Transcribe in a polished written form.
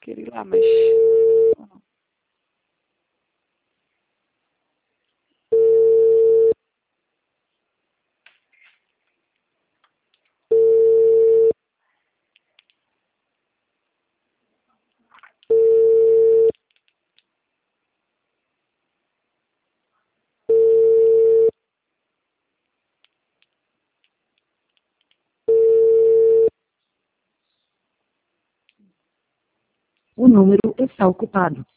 Queria ir lá, mas... O número está ocupado.